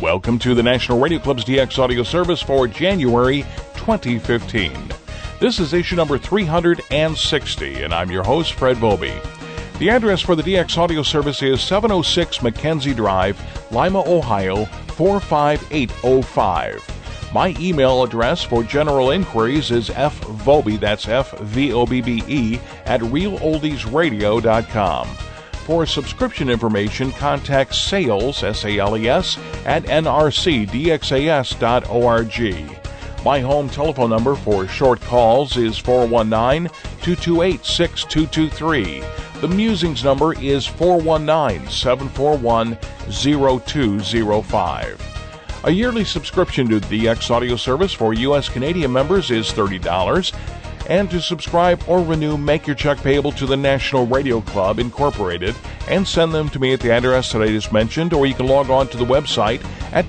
Welcome to the National Radio Club's DX audio service for January 2015. This is issue number 360, and I'm your host, Fred Bobey. The address for the DX audio service is 706 Mackenzie Drive, Lima, Ohio, 45805. My email address for general inquiries is fvobbe, that's F-V-O-B-B-E, at realoldiesradio.com. For subscription information, contact sales, S-A-L-E-S, at nrcdxas.org. My home telephone number for short calls is 419-228-6223. The Musings number is 419-741-0205. A yearly subscription to the DX audio service for U.S. Canadian members is $30. And to subscribe or renew, make your check payable to the National Radio Club, Incorporated, and send them to me at the address that I just mentioned, or you can log on to the website at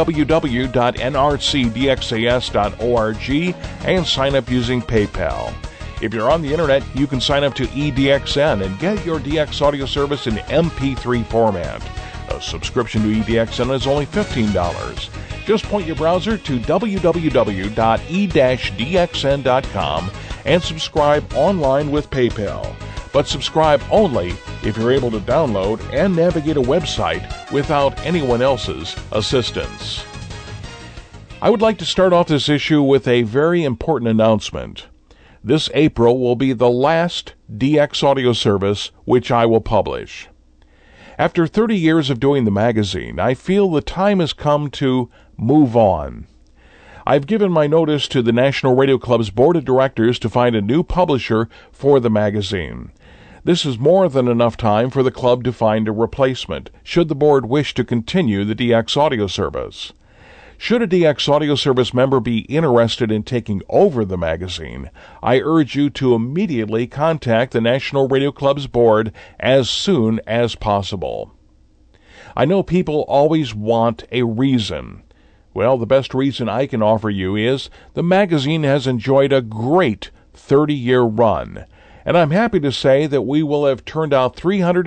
www.nrcdxas.org and sign up using PayPal. If you're on the internet, you can sign up to EDXN and get your DX audio service in MP3 format. A subscription to EDXN is only $15. Just point your browser to www.e-dxn.com and subscribe online with PayPal. But subscribe only if you're able to download and navigate a website without anyone else's assistance. I would like to start off this issue with a very important announcement. This April will be the last DX audio service which I will publish. After 30 years of doing the magazine, I feel the time has come to move on. I've given my notice to the National Radio Club's Board of Directors to find a new publisher for the magazine. This is more than enough time for the club to find a replacement, should the board wish to continue the DX audio service. Should a DX audio service member be interested in taking over the magazine, I urge you to immediately contact the National Radio Club's board as soon as possible. I know people always want a reason. Well, the best reason I can offer you is the magazine has enjoyed a great 30-year run, and I'm happy to say that we will have turned out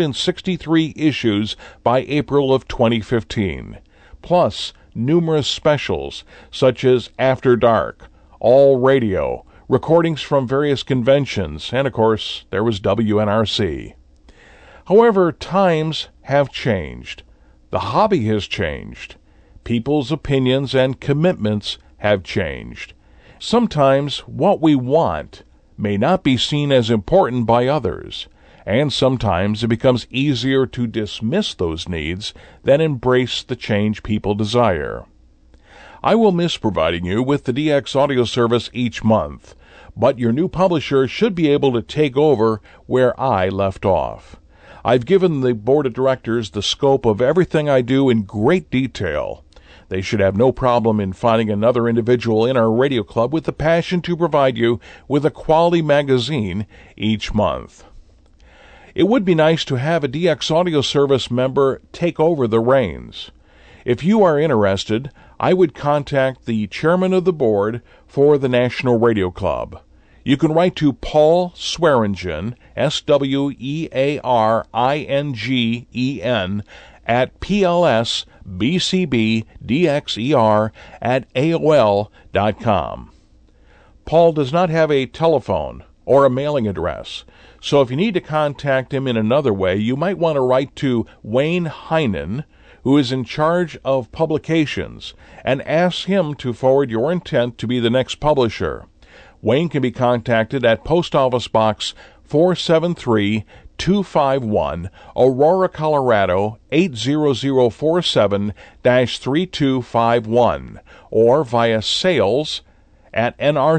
363 issues by April of 2015, plus numerous specials such as After Dark, All Radio, recordings from various conventions, and of course, there was WNRC. However, times have changed. The hobby has changed. People's opinions and commitments have changed. Sometimes what we want may not be seen as important by others, and sometimes it becomes easier to dismiss those needs than embrace the change people desire. I will miss providing you with the DX audio service each month, but your new publisher should be able to take over where I left off. I've given the board of directors the scope of everything I do in great detail. They should have no problem in finding another individual in our radio club with the passion to provide you with a quality magazine each month. It would be nice to have a DX audio service member take over the reins. If you are interested, I would contact the chairman of the board for the National Radio Club. You can write to Paul Swearingen, Swearingen, at plsbcbdxer@aol.com. Paul does not have a telephone or a mailing address, so if you need to contact him in another way, you might want to write to Wayne Heinen, who is in charge of publications, and ask him to forward your intent to be the next publisher. Wayne can be contacted at Post Office Box 473-251, Aurora, Colorado 80047-3251, or via sales at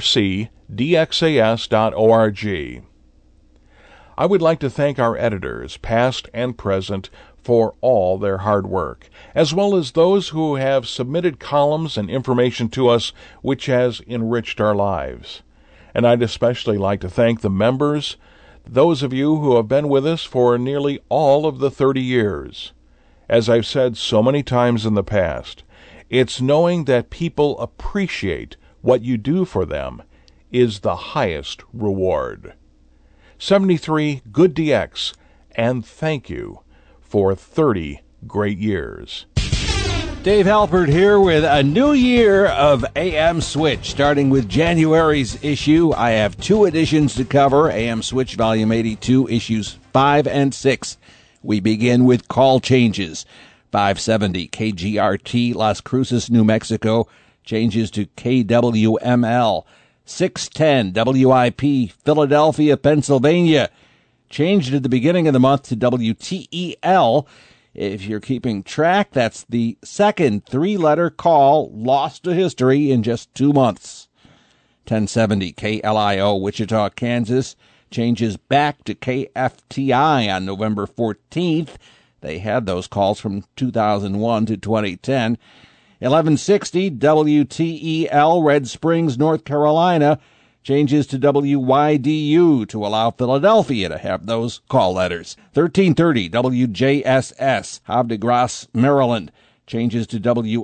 nrcdxas.org. I would like to thank our editors, past and present, for all their hard work, as well as those who have submitted columns and information to us which has enriched our lives. And I'd especially like to thank the members, those of you who have been with us for nearly all of the 30 years. As I've said so many times in the past, it's knowing that people appreciate what you do for them is the highest reward. 73 Good DX, and thank you for 30 great years. Dave Halpert here with a new year of AM Switch. Starting with January's issue, I have two editions to cover, AM Switch Volume 82, Issues 5 and 6. We begin with Call Changes. 570 KGRT, Las Cruces, New Mexico, changes to KWML. 610 WIP, Philadelphia, Pennsylvania, changed at the beginning of the month to WTEL. If you're keeping track, that's the second three-letter call lost to history in just 2 months. 1070 KLIO, Wichita, Kansas, changes back to KFTI on November 14th. They had those calls from 2001 to 2010. 1160 WTEL, Red Springs, North Carolina, changes to WYDU to allow Philadelphia to have those call letters. 1330 WJSS, Havre de Grace, Maryland, changes to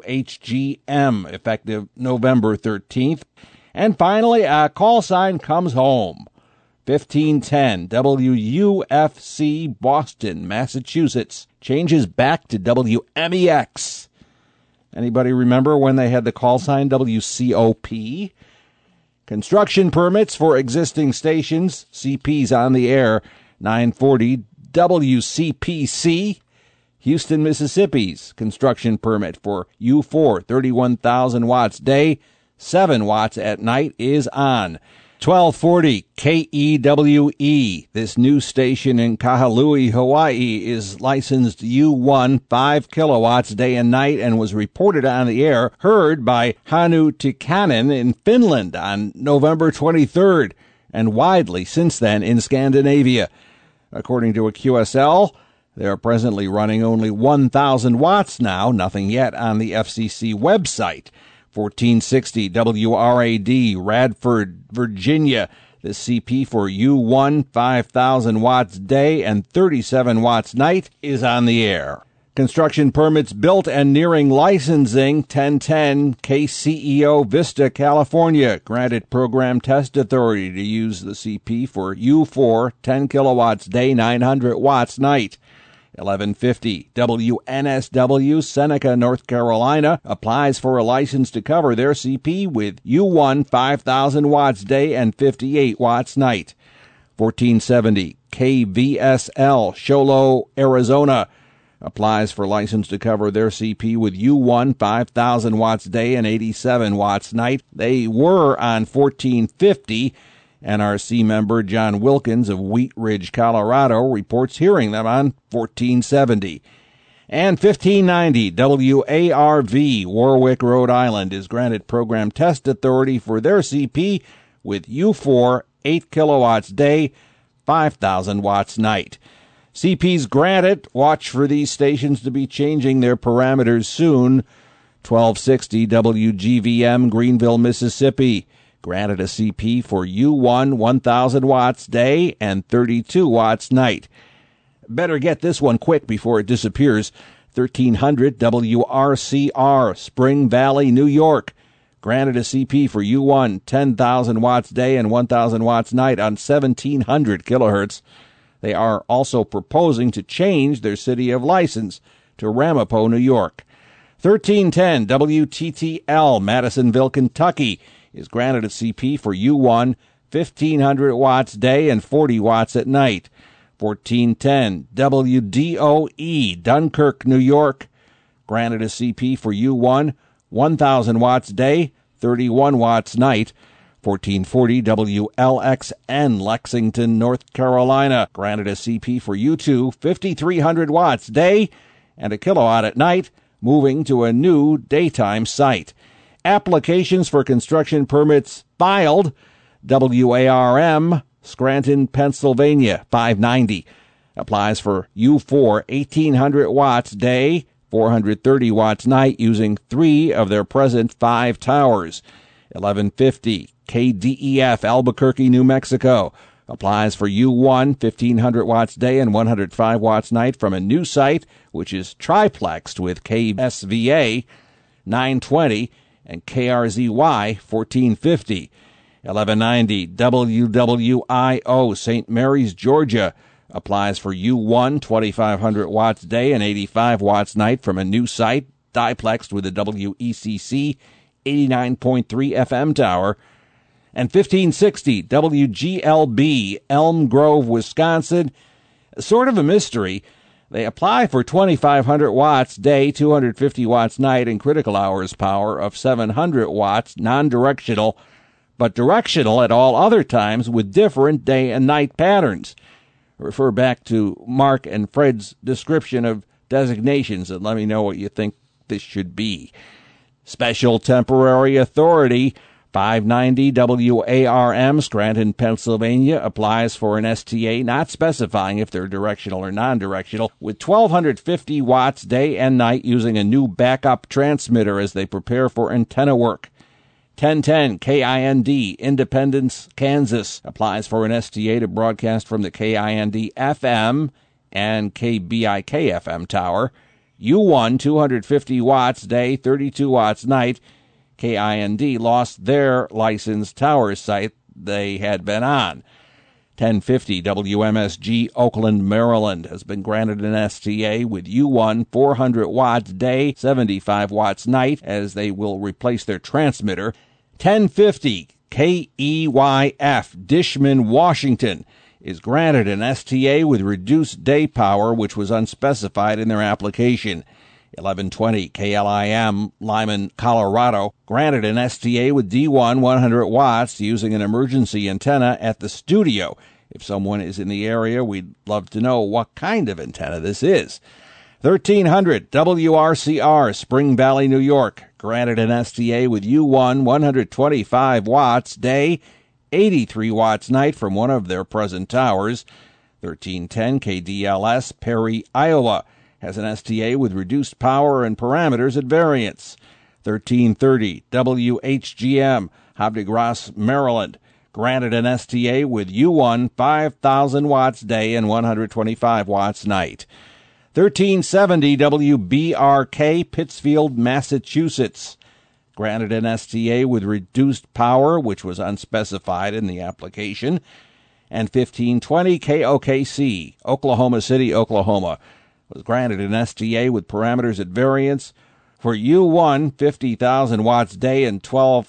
WHGM effective November 13th. And finally, a call sign comes home. 1510 WUFC, Boston, Massachusetts, changes back to WMEX. Anybody remember when they had the call sign WCOP? Construction permits for existing stations, CP's on the air, 940 WCPC, Houston, Mississippi's construction permit for U4, 31,000 watts day, 7 watts at night is on. 1240 KEWE, this new station in Kahului, Hawaii, is licensed U1 5 kilowatts day and night and was reported on the air, heard by Hannu Tikkanen in Finland on November 23rd, and widely since then in Scandinavia. According to a QSL, they are presently running only 1,000 watts now, nothing yet on the FCC website. 1460 WRAD, Radford, Virginia. The CP for U1, 5,000 watts day and 37 watts night is on the air. Construction permits built and nearing licensing, 1010 KCEO, Vista, California. Granted program test authority to use the CP for U4, 10 kilowatts day, 900 watts night. 1150 WNSW, Seneca, North Carolina, applies for a license to cover their CP with U1 5,000 watts day and 58 watts night. 1470 KVSL, Sholo, Arizona, applies for license to cover their CP with U1 5,000 watts day and 87 watts night. They were on 1450. NRC member John Wilkins of Wheat Ridge, Colorado, reports hearing them on 1470. And 1590 WARV, Warwick, Rhode Island, is granted program test authority for their CP with U4, 8 kilowatts day, 5,000 watts night. CP's granted. Watch for these stations to be changing their parameters soon. 1260 WGVM, Greenville, Mississippi, granted a CP for U1 1,000 watts day and 32 watts night. Better get this one quick before it disappears. 1300 WRCR, Spring Valley, New York, granted a CP for U1 10,000 watts day and 1,000 watts night on 1,700 kilohertz. They are also proposing to change their city of license to Ramapo, New York. 1310 WTTL, Madisonville, Kentucky, is granted a CP for U1 1,500 watts day and 40 watts at night. 1410 WDOE, Dunkirk, New York, granted a CP for U1 1,000 watts day, 31 watts night. 1440 WLXN, Lexington, North Carolina, granted a CP for U2 5,300 watts day and a kilowatt at night, moving to a new daytime site. Applications for construction permits filed. WARM, Scranton, Pennsylvania, 590. Applies for U4 1,800 watts day, 430 watts night, using 3 of their present 5 towers. 1150 KDEF, Albuquerque, New Mexico, applies for U1 1,500 watts day and 105 watts night from a new site, which is triplexed with KSVA 920 and KRZY 1450. 1190 WWIO, St. Mary's, Georgia, applies for U1 2,500 watts day and 85 watts night from a new site, diplexed with the WECC 89.3 FM tower, and 1560 WGLB, Elm Grove, Wisconsin. Sort of a mystery. They apply for 2,500 watts day, 250 watts night, and critical hours power of 700 watts, non-directional, but directional at all other times with different day and night patterns. Refer back to Mark and Fred's description of designations and let me know what you think this should be. Special Temporary Authority, 590 WARM, Scranton, Pennsylvania, applies for an STA not specifying if they're directional or non-directional, with 1,250 watts day and night using a new backup transmitter as they prepare for antenna work. 1010 KIND, Independence, Kansas, applies for an STA to broadcast from the KIND FM and KBIK FM tower. U1, 250 watts day, 32 watts night. KIND lost their licensed tower site they had been on. 1050 WMSG, Oakland, Maryland, has been granted an STA with U1, 400 watts day, 75 watts night, as they will replace their transmitter. 1050 KEYF, Dishman, Washington, is granted an STA with reduced day power, which was unspecified in their application. 1120 KLIM, Lyman, Colorado, granted an STA with D1 100 watts using an emergency antenna at the studio. If someone is in the area, we'd love to know what kind of antenna this is. 1300 WRCR, Spring Valley, New York, granted an STA with U1 125 watts day, 83 watts night from one of their present towers. 1310 KDLS, Perry, Iowa, has an STA with reduced power and parameters at variance. 1330 WHGM, Havre de Grace, Maryland, granted an STA with U1 5,000 watts day and 125 watts night. 1370 WBRK, Pittsfield, Massachusetts, granted an STA with reduced power, which was unspecified in the application. And 1520 KOKC, Oklahoma City, Oklahoma, was granted an STA with parameters at variance for U1, 50,000 watts day and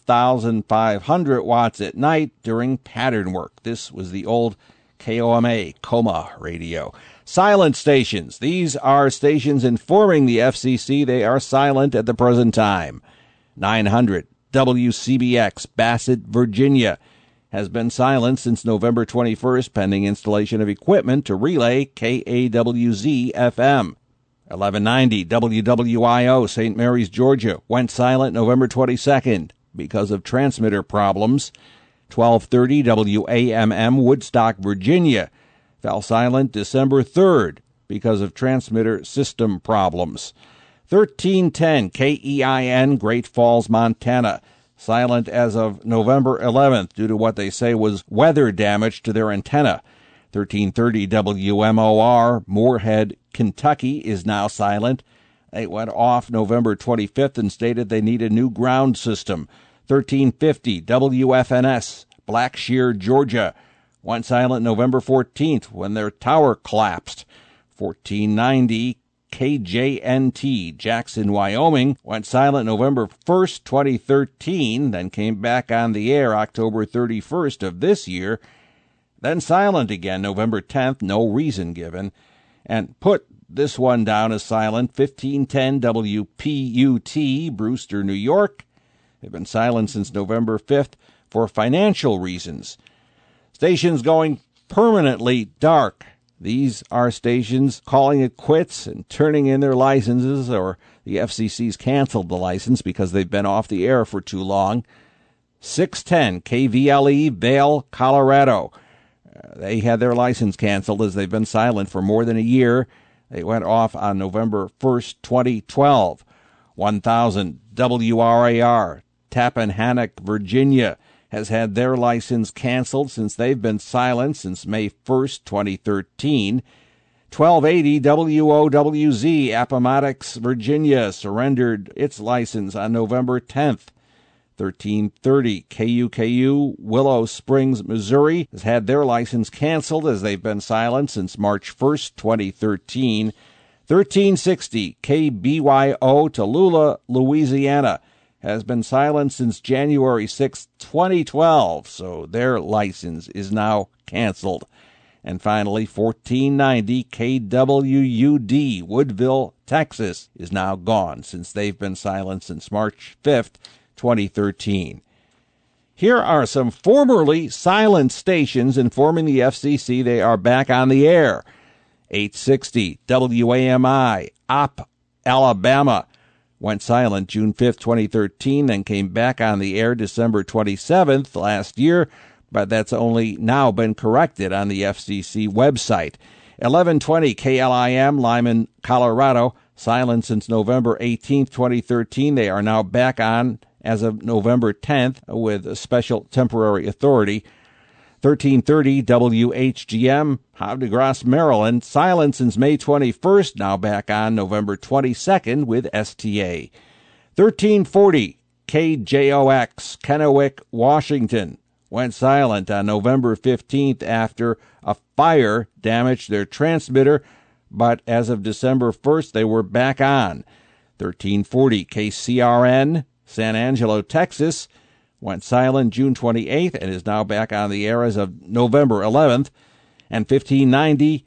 12,500 watts at night during pattern work. This was the old KOMA, Coma radio. Silent stations. These are stations informing the FCC they are silent at the present time. 900 WCBX, Bassett, Virginia, has been silent since November 21st, pending installation of equipment to relay KAWZ-FM. 1190 WWIO, St. Mary's, Georgia, went silent November 22nd because of transmitter problems. 1230 WAMM, Woodstock, Virginia, fell silent December 3rd because of transmitter system problems. 1310 KEIN, Great Falls, Montana, silent as of November 11th due to what they say was weather damage to their antenna. 1330 WMOR, Moorhead, Kentucky, is now silent. They went off November 25th and stated they need a new ground system. 1350 WFNS, Blackshear, Georgia, went silent November 14th when their tower collapsed. 1490 KJNT, Jackson, Wyoming, went silent November 1st, 2013, then came back on the air October 31st of this year, then silent again November 10th, no reason given, and put this one down as silent. 1510 WPUT, Brewster, New York. They've been silent since November 5th for financial reasons. Stations going permanently dark. These are stations calling it quits and turning in their licenses, or the FCC's canceled the license because they've been off the air for too long. 610 KVLE, Vail, Colorado. They had their license canceled as they've been silent for more than a year. They went off on November 1st, 2012. 1000 WRAR, Tappahannock, Virginia, has had their license canceled since they've been silent since May 1st, 2013. 1280 WOWZ, Appomattox, Virginia, surrendered its license on November 10th. 1330 KUKU, Willow Springs, Missouri, has had their license canceled as they've been silent since March 1st, 2013. 1360 KBYO, Tallulah, Louisiana, has been silent since January 6, 2012, so their license is now canceled. And finally, 1490 KWUD, Woodville, Texas, is now gone since they've been silent since March 5th, 2013. Here are some formerly silent stations informing the FCC they are back on the air. 860 WAMI, Opp, Alabama, went silent June 5th, 2013, then came back on the air December 27th last year, but that's only now been corrected on the FCC website. 1120 KLIM, Lyman, Colorado, silent since November 18th, 2013. They are now back on as of November 10th with a special temporary authority. 1330 WHGM, Havre de Grace, Maryland, silent since May 21st, now back on November 22nd with STA. 1340 KJOX, Kennewick, Washington, went silent on November 15th after a fire damaged their transmitter, but as of December 1st, they were back on. 1340 KCRN, San Angelo, Texas, went silent June 28th and is now back on the air as of November 11th. And 1590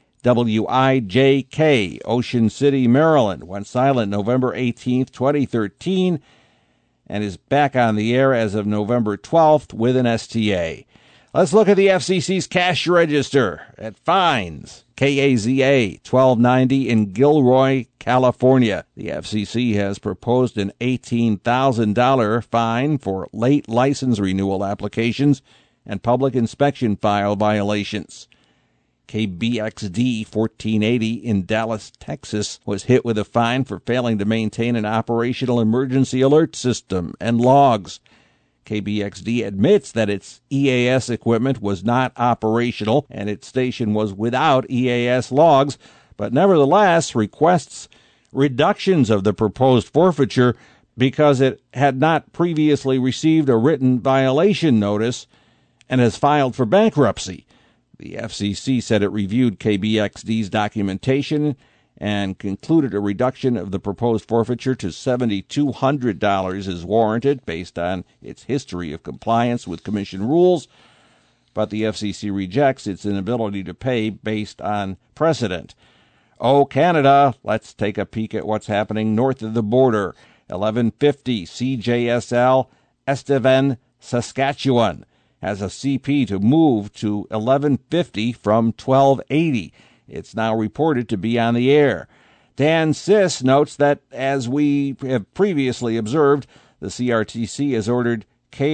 WIJK, Ocean City, Maryland, went silent November 18th, 2013, and is back on the air as of November 12th with an STA. Let's look at the FCC's cash register at fines. KAZA 1290 in Gilroy, California. The FCC has proposed an $18,000 fine for late license renewal applications and public inspection file violations. KBXD 1480 in Dallas, Texas, was hit with a fine for failing to maintain an operational emergency alert system and logs. KBXD admits that its EAS equipment was not operational and its station was without EAS logs, but nevertheless requests reductions of the proposed forfeiture because it had not previously received a written violation notice and has filed for bankruptcy. The FCC said it reviewed KBXD's documentation and concluded a reduction of the proposed forfeiture to $7,200 is warranted based on its history of compliance with Commission rules, but the FCC rejects its inability to pay based on precedent. Oh, Canada, let's take a peek at what's happening north of the border. 1150 CJSL, Estevan, Saskatchewan, has a CP to move to 1150 from 1280. It's now reported to be on the air. Dan Sis notes that, as we have previously observed, the CRTC has ordered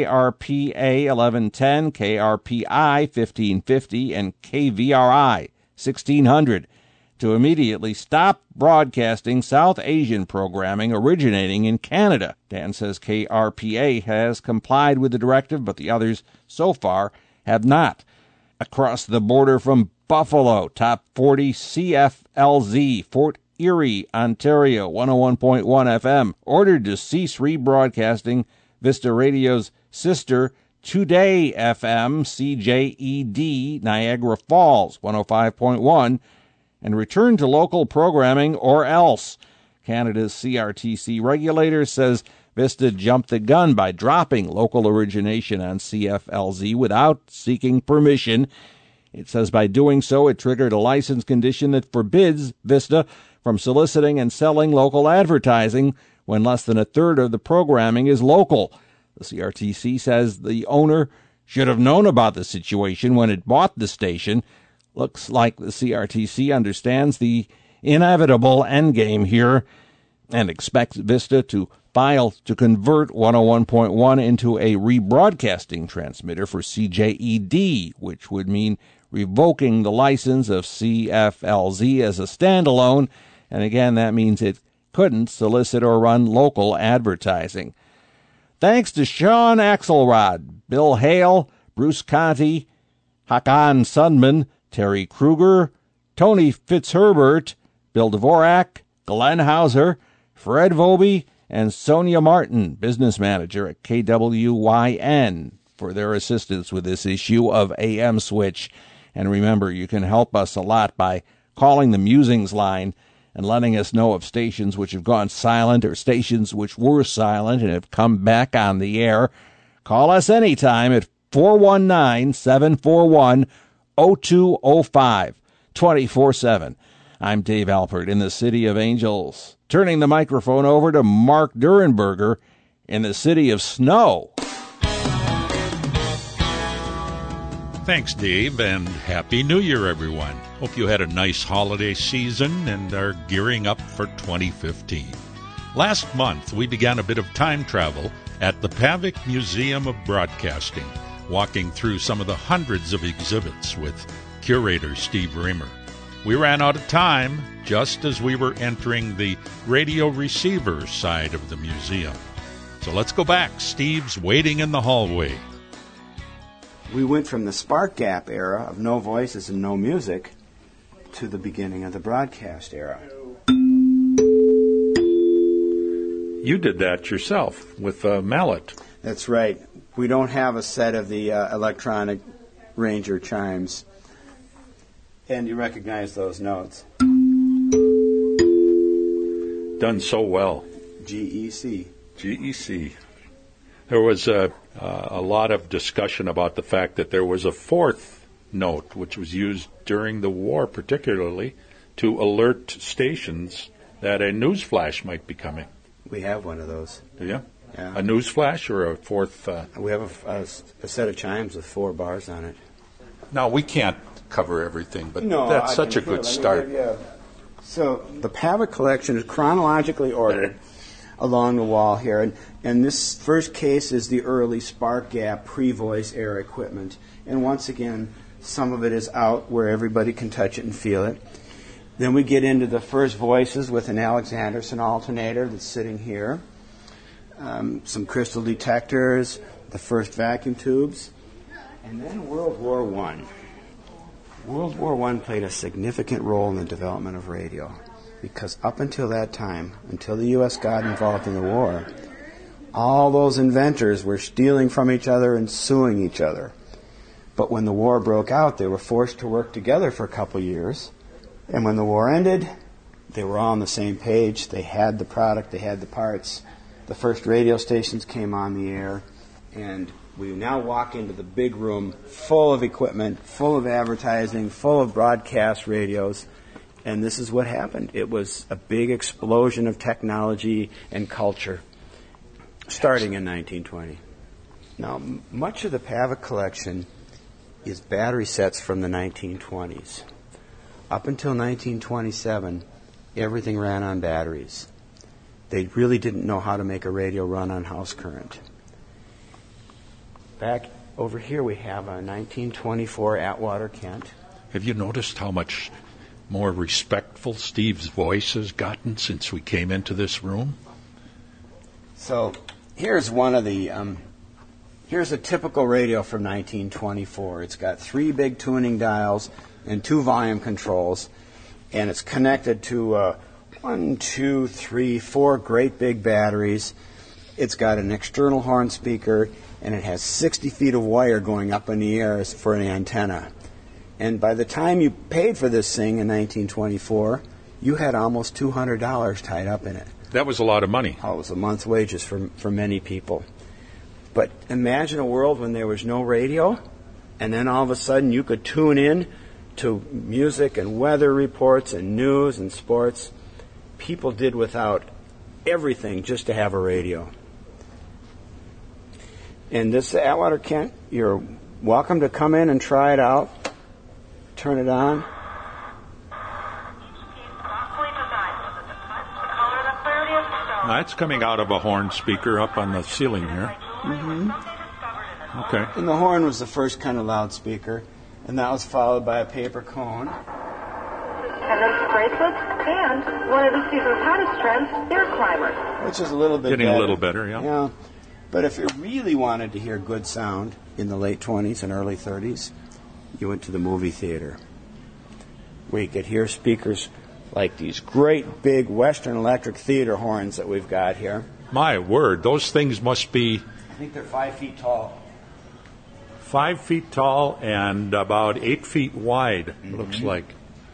KRPA 1110, KRPI 1550, and KVRI 1600 to immediately stop broadcasting South Asian programming originating in Canada. Dan says KRPA has complied with the directive, but the others so far have not. Across the border from Buffalo, Top 40 CFLZ, Fort Erie, Ontario, 101.1 FM, ordered to cease rebroadcasting Vista Radio's sister Today FM, CJED, Niagara Falls, 105.1, and return to local programming or else. Canada's CRTC regulator says Vista jumped the gun by dropping local origination on CFLZ without seeking permission. It says by doing so, it triggered a license condition that forbids Vista from soliciting and selling local advertising when less than a third of the programming is local. The CRTC says the owner should have known about the situation when it bought the station. Looks like the CRTC understands the inevitable endgame here and expects Vista to file to convert 101.1 into a rebroadcasting transmitter for CJED, which would mean revoking the license of CFLZ as a standalone, and again, that means it couldn't solicit or run local advertising. Thanks to Sean Axelrod, Bill Hale, Bruce Conti, Hakan Sundman, Terry Kruger, Tony Fitzherbert, Bill Dvorak, Glenn Hauser, Fred Vobie, and Sonia Martin, business manager at KWYN, for their assistance with this issue of AM Switch. And remember, you can help us a lot by calling the Musings line and letting us know of stations which have gone silent or stations which were silent and have come back on the air. Call us anytime at 419-741-0205, 24/7. I'm Dave Alpert in the City of Angels. Turning the microphone over to Mark Durenberger in the City of Snow. Thanks, Dave, and Happy New Year, everyone. Hope you had a nice holiday season and are gearing up for 2015. Last month, we began a bit of time travel at the Pavic Museum of Broadcasting, walking through some of the hundreds of exhibits with curator Steve Reamer. We ran out of time just as we were entering the radio receiver side of the museum. So let's go back. Steve's waiting in the hallway. We went from the spark gap era of no voices and no music to the beginning of the broadcast era. You did that yourself with a mallet. That's right. We don't have a set of the electronic Ranger chimes. And you recognize those notes. Done so well. GEC. GEC. There was a lot of discussion about the fact that there was a fourth note, which was used during the war particularly, to alert stations that a news flash might be coming. We have one of those. Do you? Yeah. A news flash or a fourth? We have a set of chimes with 4 bars on it. Now, we can't cover everything, but No, that's I such a can good feel it. start. So the Pavic collection is chronologically ordered along the wall here. And this first case is the early spark gap pre-voice era equipment. And once again, some of it is out where everybody can touch it and feel it. Then we get into the first voices with an Alexanderson alternator that's sitting here. Some crystal detectors, the first vacuum tubes. And then World War I. World War I played a significant role in the development of radio. Because up until that time, until the U.S. got involved in the war, all those inventors were stealing from each other and suing each other. But when the war broke out, they were forced to work together for a couple years. And when the war ended, they were all on the same page. They had the product, they had the parts. The first radio stations came on the air. And we now walk into the big room full of equipment, full of advertising, full of broadcast radios. And this is what happened. It was a big explosion of technology and culture starting in 1920. Now, much of the Pavic collection is battery sets from the 1920s. Up until 1927, everything ran on batteries. They really didn't know how to make a radio run on house current. Back over here we have a 1924 Atwater Kent. Have you noticed how much more respectful Steve's voice has gotten since we came into this room? So here's one of the, here's a typical radio from 1924. It's got 3 big tuning dials and 2 volume controls, and it's connected to 1, 2, 3, 4 great big batteries. It's got an external horn speaker, and it has 60 feet of wire going up in the air for an antenna. And by the time you paid for this thing in 1924, you had almost $200 tied up in it. That was a lot of money. Oh, it was a month's wages for many people. But imagine a world when there was no radio, and then all of a sudden you could tune in to music and weather reports and news and sports. People did without everything just to have a radio. And this Atwater Kent, you're welcome to come in and try it out. Turn it on. That's coming out of a horn speaker up on the ceiling here. Mm-hmm. Okay. And the horn was the first kind of loudspeaker, and that was followed by a paper cone. Attendance bracelets, and one of this season's hottest trends, ear climbers. Which is a little bit Getting better. a little better, yeah. Yeah. But if you really wanted to hear good sound in the late 20s and early 30s, you went to the movie theater, where you could hear speakers like these great big Western Electric theater horns that we've got here. My word, those things must be I think they're 5 feet tall. 5 feet tall and about 8 feet wide, looks like.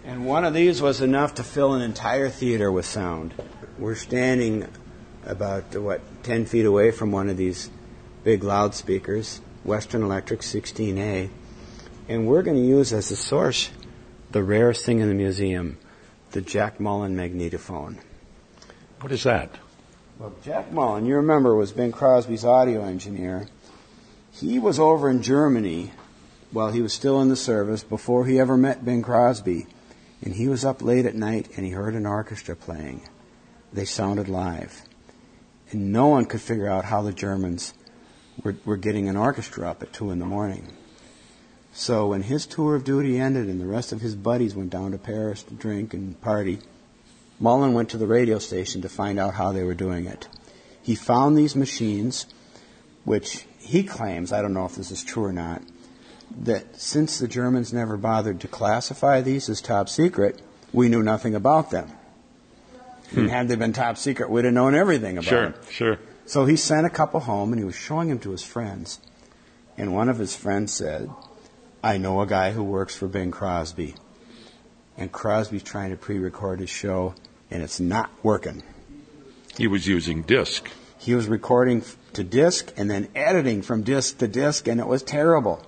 And one of these was enough to fill an entire theater with sound. We're standing about, 10 feet away from one of these big loudspeakers, Western Electric 16A, and we're going to use as a source the rarest thing in the museum, the Jack Mullen magnetophone. What is that? Well, Jack Mullen, you remember, was Bing Crosby's audio engineer. He was over in Germany while he was still in the service before he ever met Bing Crosby. And he was up late at night and he heard an orchestra playing. They sounded live. And no one could figure out how the Germans were getting an orchestra up at 2 a.m. So when his tour of duty ended and the rest of his buddies went down to Paris to drink and party, Mullen went to the radio station to find out how they were doing it. He found these machines, which he claims, I don't know if this is true or not, that since the Germans never bothered to classify these as top secret, we knew nothing about them. And had they been top secret, we'd have known everything about them. Sure. So he sent a couple home, and he was showing them to his friends. And one of his friends said, I know a guy who works for Bing Crosby. And Crosby's trying to pre-record his show, and it's not working. He was using disc. He was recording to disc and then editing from disc to disc, and it was terrible.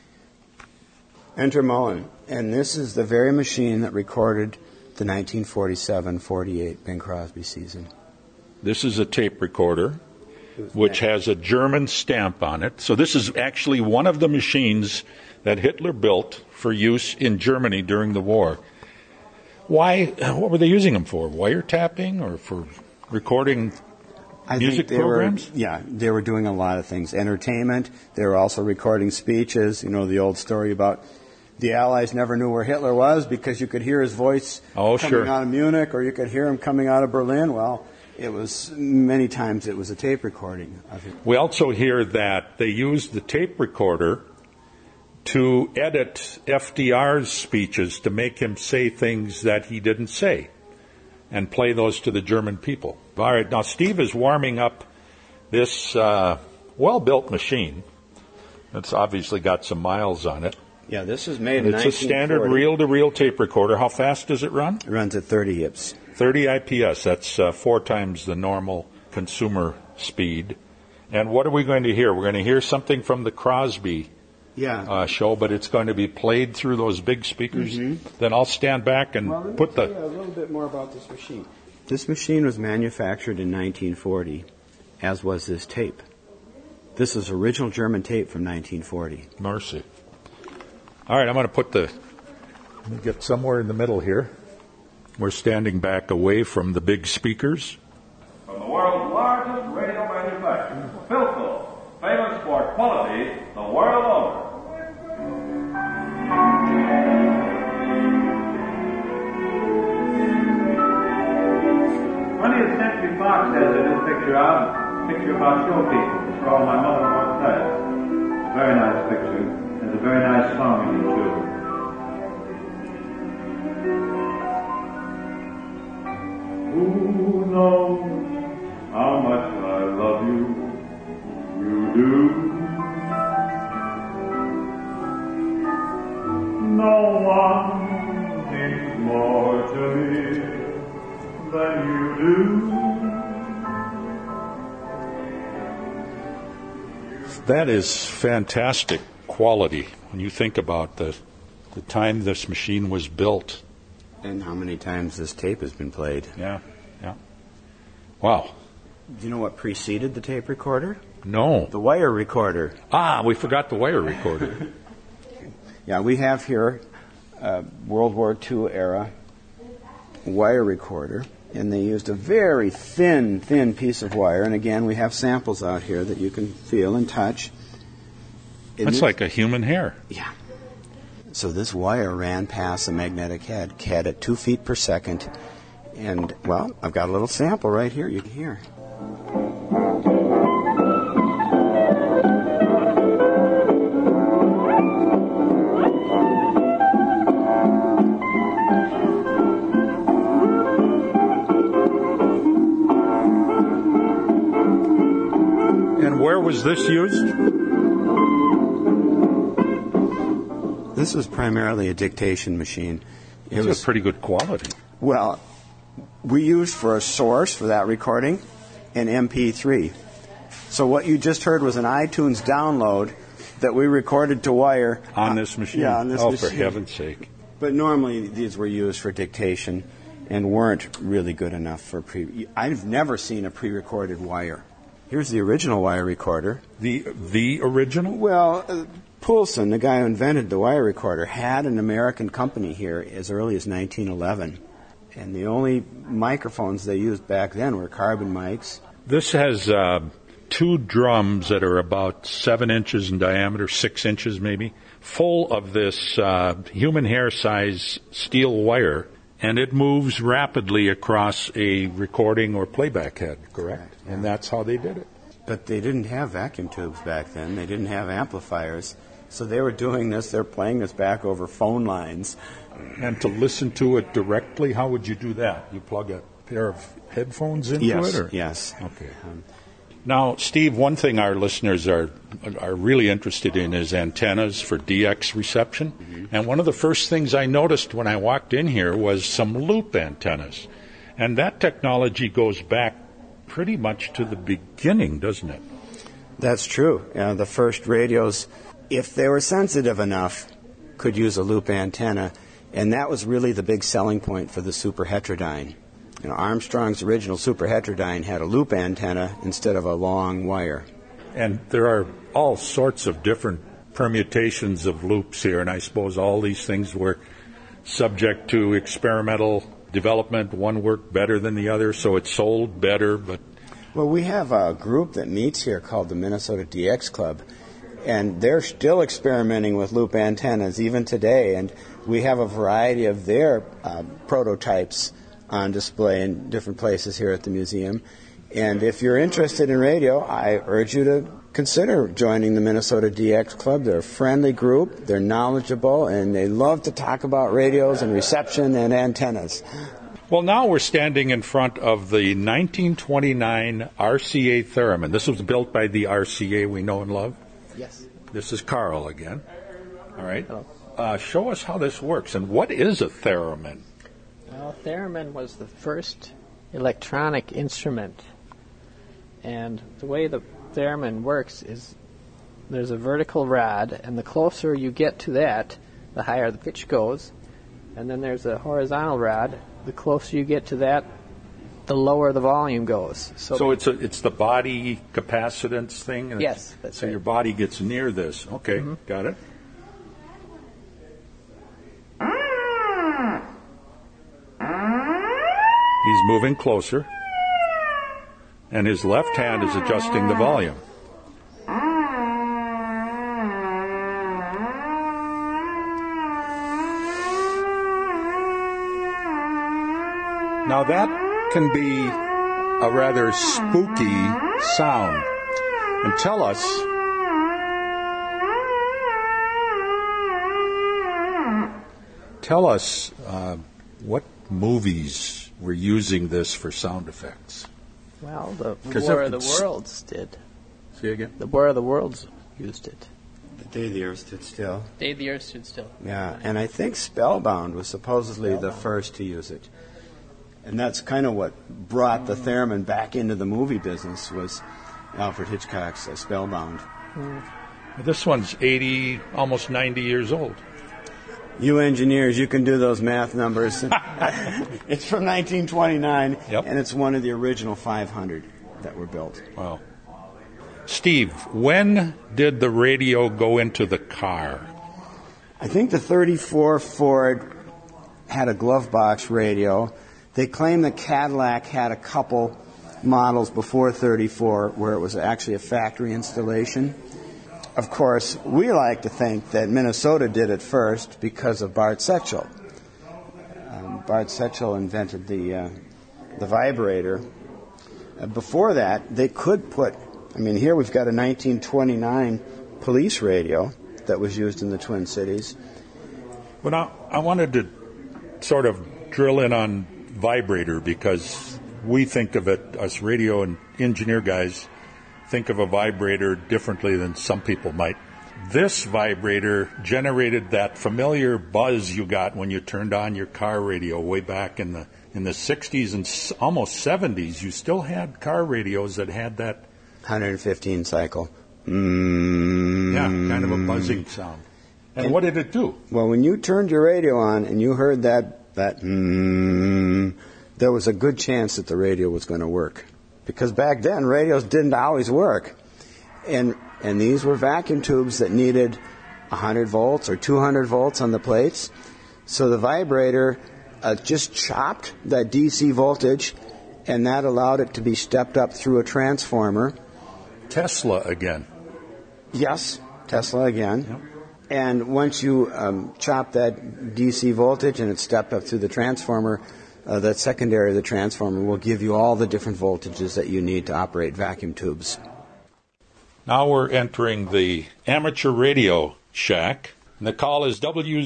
Enter Mullen. And this is the very machine that recorded the 1947-48 Bing Crosby season. This is a tape recorder, which has a German stamp on it. So this is actually one of the machines that Hitler built for use in Germany during the war. Why? What were they using them for? Wiretapping or for recording music programs? They were doing a lot of things. Entertainment. They were also recording speeches. You know, the old story about the Allies never knew where Hitler was because you could hear his voice coming out of Munich, or you could hear him coming out of Berlin. Well, many times it was a tape recording of it. We also hear that they used the tape recorder to edit FDR's speeches to make him say things that he didn't say and play those to the German people. All right, now Steve is warming up this well-built machine. It's obviously got some miles on it. Yeah, this is made in 1940. It's a standard reel-to-reel tape recorder. How fast does it run? It runs at 30 IPS. 30 IPS. That's 4 times the normal consumer speed. And what are we going to hear? We're going to hear something from the Crosby show, but it's going to be played through those big speakers. Mm-hmm. Then I'll stand back and put a little bit more about this machine. This machine was manufactured in 1940, as was this tape. This is original German tape from 1940. Mercy. All right, I'm going to let me get somewhere in the middle here. We're standing back away from the big speakers. From the world's largest radio manufacturer, Philco, famous for quality the world over. 20th Century Fox has this picture out, a picture about show people. It's called My Mother Once Said. It's a very nice picture. There's a very nice song in it, too. Who knows how much I love you? You do. No one means more to me than you do. That is fantastic quality when you think about the time this machine was built. And how many times this tape has been played. Yeah. Wow. Do you know what preceded the tape recorder? No. The wire recorder. We forgot the wire recorder. Yeah, we have here World War II era wire recorder, and they used a very thin piece of wire. And again, we have samples out here that you can feel and touch. That's like a human hair. Yeah. So this wire ran past the magnetic head at 2 feet per second. And, well, I've got a little sample right here you can hear. And where was this used? This was primarily a dictation machine. It was pretty good quality. Well, we used for a source for that recording an MP3. So what you just heard was an iTunes download that we recorded to wire. On this machine? Yeah, on this machine. For heaven's sake. But normally these were used for dictation and weren't really good enough for I've never seen a pre-recorded wire. Here's the original wire recorder. The original? Well, Poulsen, the guy who invented the wire recorder, had an American company here as early as 1911. And the only microphones they used back then were carbon mics. This has two drums that are about 7 inches in diameter, 6 inches maybe, full of this human hair size steel wire, and it moves rapidly across a recording or playback head, correct? And that's how they did it. But they didn't have vacuum tubes back then. They didn't have amplifiers. So they were doing this, they're playing this back over phone lines. And to listen to it directly, how would you do that? You plug a pair of headphones into it? Or? Yes. Okay. Now, Steve, one thing our listeners are really interested in is antennas for DX reception. Mm-hmm. And one of the first things I noticed when I walked in here was some loop antennas. And that technology goes back pretty much to the beginning, doesn't it? That's true. The first radios, if they were sensitive enough, could use a loop antenna. And that was really the big selling point for the Super Heterodyne. Armstrong's original Super Heterodyne had a loop antenna instead of a long wire. And there are all sorts of different permutations of loops here, and I suppose all these things were subject to experimental development. One worked better than the other, so it sold better. But well, we have a group that meets here called the Minnesota DX Club, and they're still experimenting with loop antennas even today, and we have a variety of their prototypes on display in different places here at the museum. And if you're interested in radio, I urge you to consider joining the Minnesota DX Club. They're a friendly group, they're knowledgeable, and they love to talk about radios and reception and antennas. Well, now we're standing in front of the 1929 RCA Theremin. This was built by the RCA we know and love. Yes. This is Carl again. All right. Hello. Show us how this works, and what is a theremin? Well, theremin was the first electronic instrument, and the way the theremin works is there's a vertical rod, and the closer you get to that, the higher the pitch goes, and then there's a horizontal rod. The closer you get to that, the lower the volume goes. So it's the body capacitance thing? Yes, that's so right. Your body gets near this. Okay, got it. He's moving closer, and his left hand is adjusting the volume. Now that can be a rather spooky sound. And tell us, what movies were using this for sound effects? Well, the War of the Worlds did. Say again? The War of the Worlds used it. The Day the Earth Stood Still. Day the Earth Stood Still. Yeah, and I think Spellbound was supposedly the first to use it. And that's kind of what brought the theremin back into the movie business, was Alfred Hitchcock's Spellbound. This one's 80, almost 90 years old. You engineers, you can do those math numbers. It's from 1929, and it's one of the original 500 that were built. Wow. Steve, when did the radio go into the car? I think the 34 Ford had a glove box radio. They claim that Cadillac had a couple models before 34 where it was actually a factory installation. Of course, we like to think that Minnesota did it first because of Bart Setchell. Bart Setchell invented the vibrator. Before that, they could put, here we've got a 1929 police radio that was used in the Twin Cities. Well, now, I wanted to sort of drill in on vibrator, because we think of it, us radio and engineer guys think of a vibrator differently than some people might. this vibrator generated that familiar buzz you got when you turned on your car radio way back in the 60s and almost 70s. You still had car radios that had that 115 cycle. Yeah, kind of a buzzing sound. And what did it do? Well, when you turned your radio on and you heard that there was a good chance that the radio was going to work. Because back then, radios didn't always work. And these were vacuum tubes that needed 100 volts or 200 volts on the plates. So the vibrator just chopped that DC voltage, and that allowed it to be stepped up through a transformer. Tesla again. Yes, Tesla again. Yep. And once you chop that DC voltage and it's stepped up through the transformer, that secondary of the transformer will give you all the different voltages that you need to operate vacuum tubes. Now we're entering the amateur radio shack, and the call is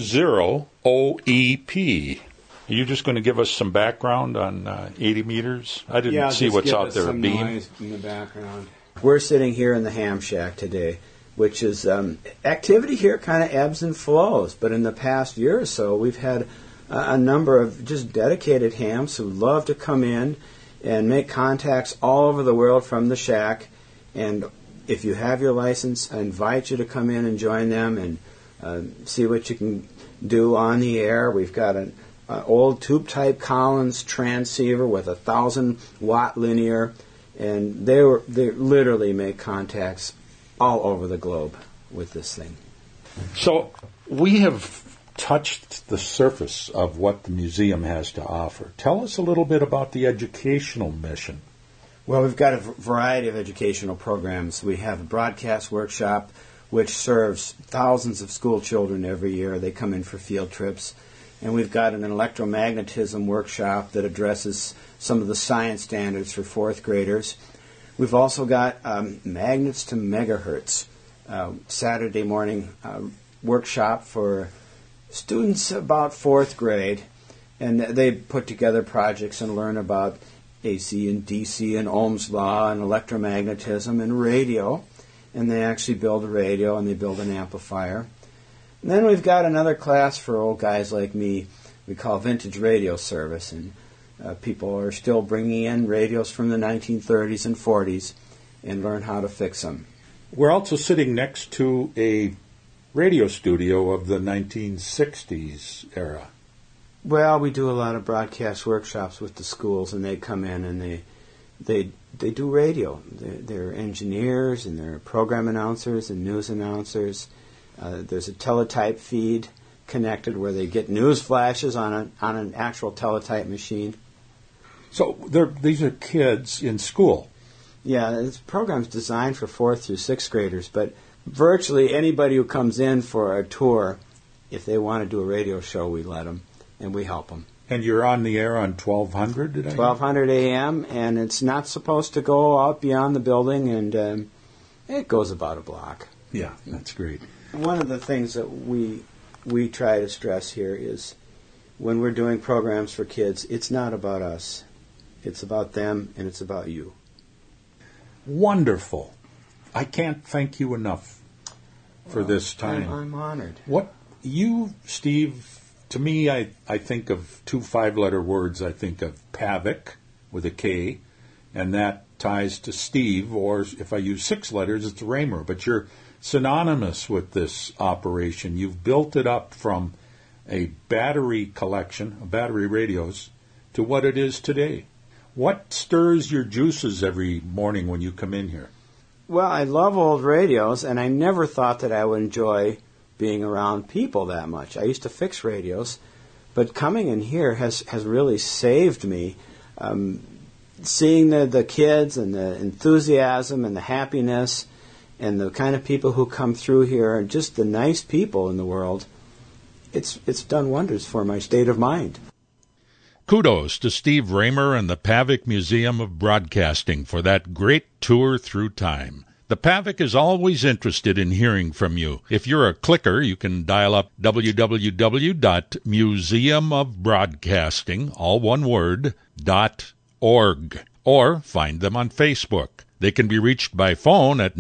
W0OEP. Are you just going to give us some background on 80 meters? I didn't see what's out there. Some noise in the background. We're sitting here in the ham shack today, which is activity here kind of ebbs and flows. But in the past year or so, we've had a number of just dedicated hams who love to come in and make contacts all over the world from the shack. And if you have your license, I invite you to come in and join them and see what you can do on the air. We've got an old tube-type Collins transceiver with 1,000-watt linear, and they literally make contacts all over the globe with this thing. So we have touched the surface of what the museum has to offer. Tell us a little bit about the educational mission. Well, we've got a variety of educational programs. We have a broadcast workshop which serves thousands of school children every year. They come in for field trips. And we've got an electromagnetism workshop that addresses some of the science standards for fourth graders. We've also got magnets to megahertz, Saturday morning workshop for students about fourth grade. And they put together projects and learn about AC and DC and Ohm's law and electromagnetism and radio. And they actually build a radio and they build an amplifier. And then we've got another class for old guys like me we call vintage radio service. And people are still bringing in radios from the 1930s and 40s and learn how to fix them. We're also sitting next to a radio studio of the 1960s era. Well, we do a lot of broadcast workshops with the schools, and they come in and they do radio. They're engineers and they're program announcers and news announcers. There's a teletype feed connected where they get news flashes on an actual teletype machine. So these are kids in school. Yeah, this program's designed for 4th through 6th graders, but virtually anybody who comes in for a tour, if they want to do a radio show, we let them, and we help them. And you're on the air on 1200, did I 1200 a.m., and it's not supposed to go out beyond the building, and it goes about a block. Yeah, that's great. One of the things that we try to stress here is when we're doing programs for kids, it's not about us. It's about them, and it's about you. Wonderful. I can't thank you enough for this time. I'm honored. What you, Steve, to me, I think of 2 5-letter words. I think of Pavic with a K, and that ties to Steve, or if I use 6 letters, it's Raymer. But you're synonymous with this operation. You've built it up from a battery collection, of battery radios, to what it is today. What stirs your juices every morning when you come in here? Well, I love old radios, and I never thought that I would enjoy being around people that much. I used to fix radios, but coming in here has really saved me. Seeing the kids and the enthusiasm and the happiness and the kind of people who come through here and just the nice people in the world, it's done wonders for my state of mind. Kudos to Steve Raymer and the Pavic Museum of Broadcasting for that great tour through time. The Pavic is always interested in hearing from you. If you're a clicker, you can dial up www.museumofbroadcasting, all one word, .org, or find them on Facebook. They can be reached by phone at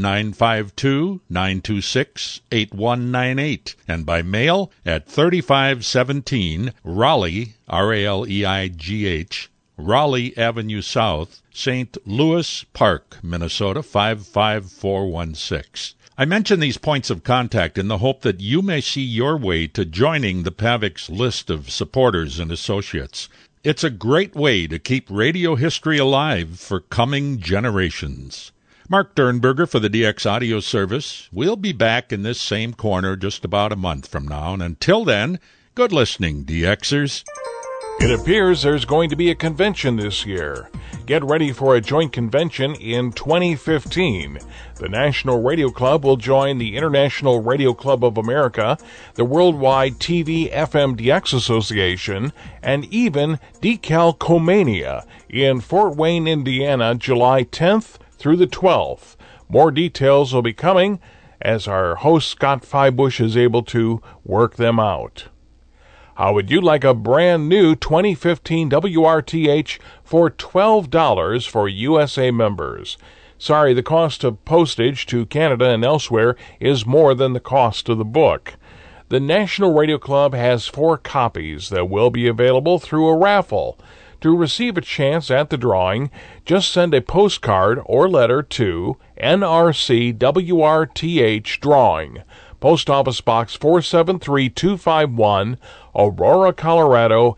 952-926-8198 and by mail at 3517 Raleigh, R-A-L-E-I-G-H, Raleigh Avenue South, St. Louis Park, Minnesota 55416. I mention these points of contact in the hope that you may see your way to joining the PAVIC's list of supporters and associates. It's a great way to keep radio history alive for coming generations. Mark Dernberger for the DX Audio Service. We'll be back in this same corner just about a month from now, and until then, good listening, DXers. It appears there's going to be a convention this year. Get ready for a joint convention in 2015. The National Radio Club will join the International Radio Club of America, the Worldwide TV FM DX Association, and even Decalcomania in Fort Wayne, Indiana, July 10th through the 12th. More details will be coming as our host Scott Feibush is able to work them out. How would you like a brand new 2015 WRTH for $12 for USA members? Sorry, the cost of postage to Canada and elsewhere is more than the cost of the book. The National Radio Club has 4 copies that will be available through a raffle. To receive a chance at the drawing, just send a postcard or letter to NRC WRTH Drawing, Post Office Box 473251, Aurora, Colorado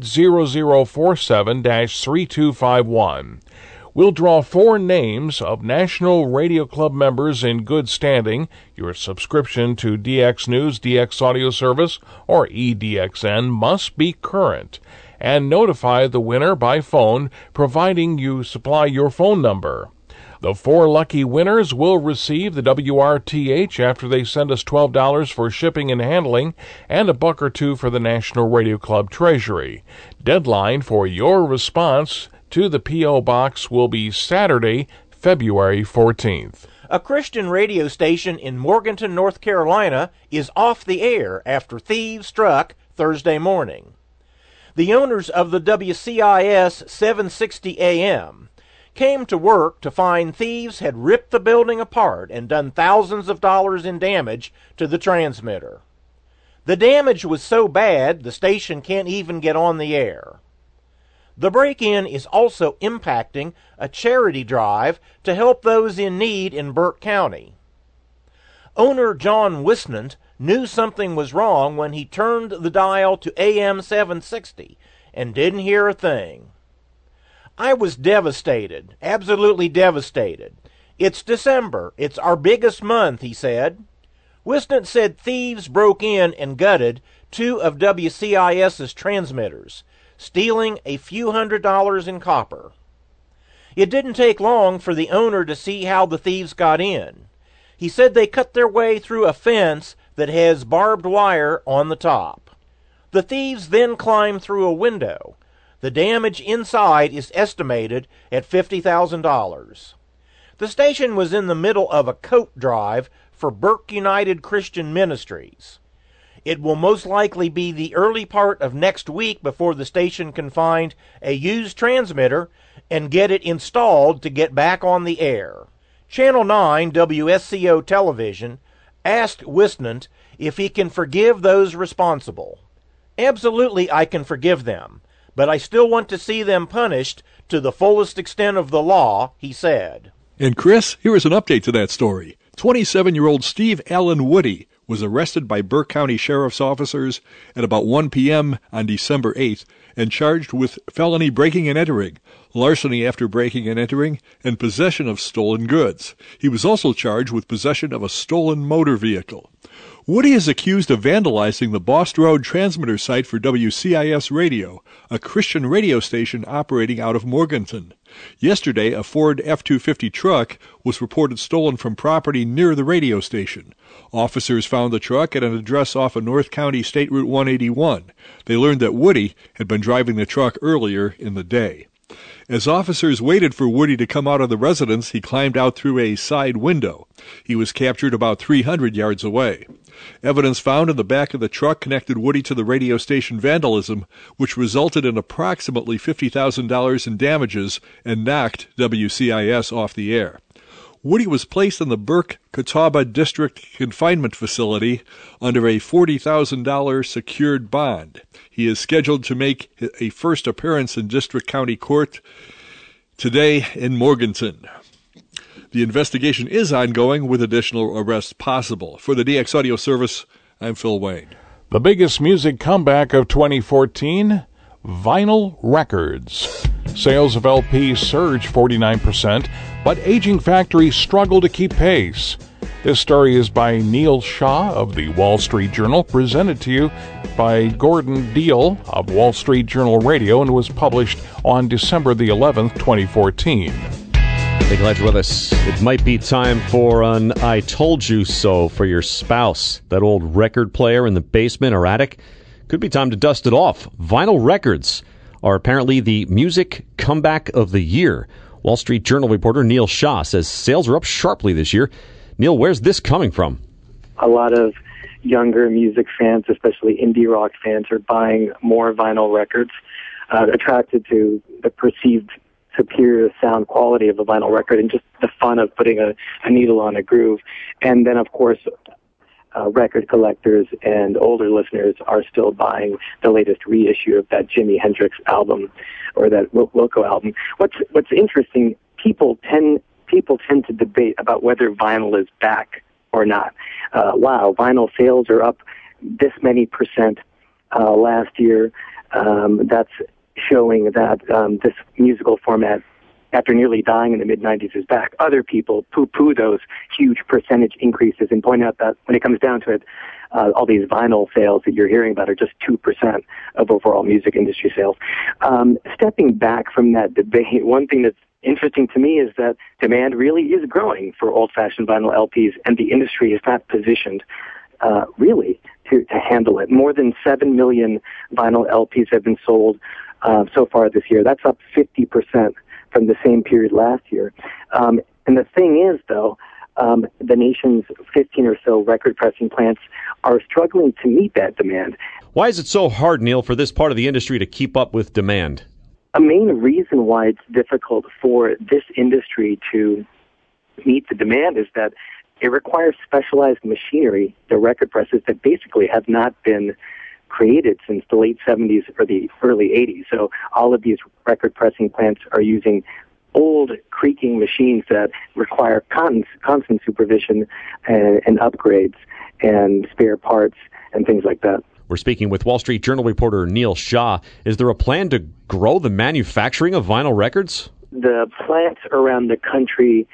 80047-3251. We'll draw 4 names of National Radio Club members in good standing. Your subscription to DX News, DX Audio Service, or EDXN must be current. And notify the winner by phone, providing you supply your phone number. The 4 lucky winners will receive the WRTH after they send us $12 for shipping and handling and $1 or $2 for the National Radio Club Treasury. Deadline for your response to the P.O. Box will be Saturday, February 14th. A Christian radio station in Morganton, North Carolina is off the air after thieves struck Thursday morning. The owners of the WCIS 760 AM came to work to find thieves had ripped the building apart and done thousands of dollars in damage to the transmitter. The damage was so bad the station can't even get on the air. The break-in is also impacting a charity drive to help those in need in Burke County. Owner John Wisnant knew something was wrong when he turned the dial to AM 760 and didn't hear a thing. I was devastated, absolutely devastated. It's December. It's our biggest month, he said. Wisnant said thieves broke in and gutted 2 of WCIS's transmitters, stealing a few $100s in copper. It didn't take long for the owner to see how the thieves got in. He said they cut their way through a fence that has barbed wire on the top. The thieves then climbed through a window. The damage inside is estimated at $50,000. The station was in the middle of a coat drive for Burke United Christian Ministries. It will most likely be the early part of next week before the station can find a used transmitter and get it installed to get back on the air. Channel 9 WSCO Television asked Wisnant if he can forgive those responsible. Absolutely, I can forgive them, but I still want to see them punished to the fullest extent of the law, he said. And Chris, here is an update to that story. 27-year-old Steve Allen Woody was arrested by Burke County Sheriff's officers at about 1 p.m. on December 8th and charged with felony breaking and entering, larceny after breaking and entering, and possession of stolen goods. He was also charged with possession of a stolen motor vehicle. Woody is accused of vandalizing the Bost Road transmitter site for WCIS Radio, a Christian radio station operating out of Morganton. Yesterday, a Ford F-250 truck was reported stolen from property near the radio station. Officers found the truck at an address off of North County State Route 181. They learned that Woody had been driving the truck earlier in the day. As officers waited for Woody to come out of the residence, he climbed out through a side window. He was captured about 300 yards away. Evidence found in the back of the truck connected Woody to the radio station vandalism, which resulted in approximately $50,000 in damages and knocked WCIS off the air. Woody was placed in the Burke-Catawba District Confinement Facility under a $40,000 secured bond. He is scheduled to make a first appearance in District County Court today in Morganton. The investigation is ongoing with additional arrests possible. For the DX Audio Service, I'm Phil Wayne. The biggest music comeback of 2014, vinyl records. Sales of LPs surged 49%, but aging factories struggle to keep pace. This story is by Neil Shah of the Wall Street Journal, presented to you by Gordon Deal of Wall Street Journal Radio, and was published on December the 11th, 2014. Hey, glad you're with us. It might be time for an I Told You So for your spouse. That old record player in the basement or attic. Could be time to dust it off. Vinyl records are apparently the music comeback of the year. Wall Street Journal reporter Neil Shah says sales are up sharply this year. Neil, where's this coming from? A lot of younger music fans, especially indie rock fans, are buying more vinyl records, attracted to the perceived superior sound quality of a vinyl record and just the fun of putting a needle on a groove. And then, of course, record collectors and older listeners are still buying the latest reissue of that Jimi Hendrix album or that Wilco album. What's interesting, people tend to debate about whether vinyl is back or not. Wow, vinyl sales are up this many percent last year. That's showing that this musical format, after nearly dying in the mid-'90s, is back. Other people poo-poo those huge percentage increases and point out that when it comes down to it, all these vinyl sales that you're hearing about are just 2% of overall music industry sales. Stepping back from that debate, one thing that's interesting to me is that demand really is growing for old-fashioned vinyl LPs, and the industry is not positioned really to handle it. More than 7 million vinyl LPs have been sold so far this year. That's up 50% from the same period last year. And the thing is, though, the nation's 15 or so record pressing plants are struggling to meet that demand. Why is it so hard, Neil, for this part of the industry to keep up with demand? A main reason why it's difficult for this industry to meet the demand is that it requires specialized machinery, the record presses, that basically have not been created since the late 70s or the early 80s. So all of these record pressing plants are using old creaking machines that require constant supervision and upgrades and spare parts and things like that. We're speaking with Wall Street Journal reporter Neil Shah. Is there a plan to grow the manufacturing of vinyl records? The plants around the country